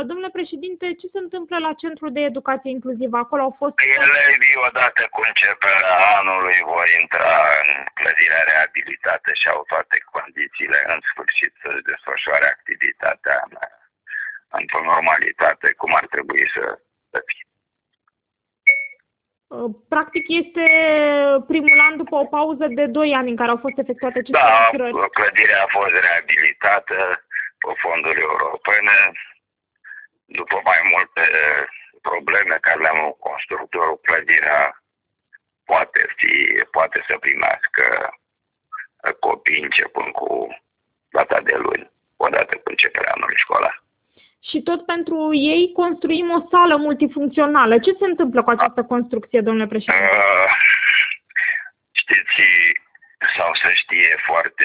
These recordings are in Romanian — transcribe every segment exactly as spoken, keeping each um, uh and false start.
Domnule președinte, ce se întâmplă la Centrul de Educație Inclusivă? Acolo au fost... Elevii, odată cu începerea anului, vor intra în clădirea reabilitată și au toate condițiile în sfârșit să-și desfășoare activitatea în, într-o normalitate, cum ar trebui să, să fie. Practic este primul an după o pauză de doi ani în care au fost efectuate aceste Da, lucrări. clădirea a fost reabilitată pe fonduri europene. După mai multe probleme care le-am cu constructorul, clădirea poate fi, poate să primească copii începând cu data de luni, odată cu începerea anului școlar. Și tot pentru ei construim o sală multifuncțională. Ce se întâmplă cu această construcție, domnule președinte? Uh, știți, sau să știe foarte,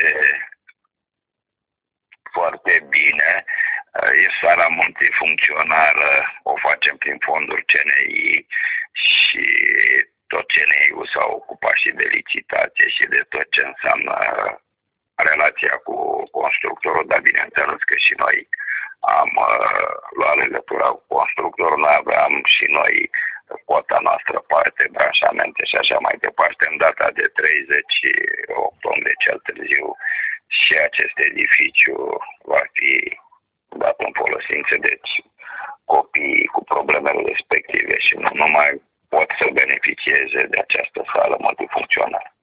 foarte bine, e sala multifuncțională, o facem prin fonduri C N I și tot C N I-ul s-a ocupat și de licitație și de tot ce înseamnă relația cu constructorul, dar bineînțeles că și noi am uh, luat legătura cu constructorul, noi aveam și noi cota noastră parte, branșamente și așa mai departe. În data de treizeci octombrie cel târziu și acest edificiu va fi dat în folosință, deci copiii cu problemele respective și nu numai pot să beneficieze de această sală multifuncțională.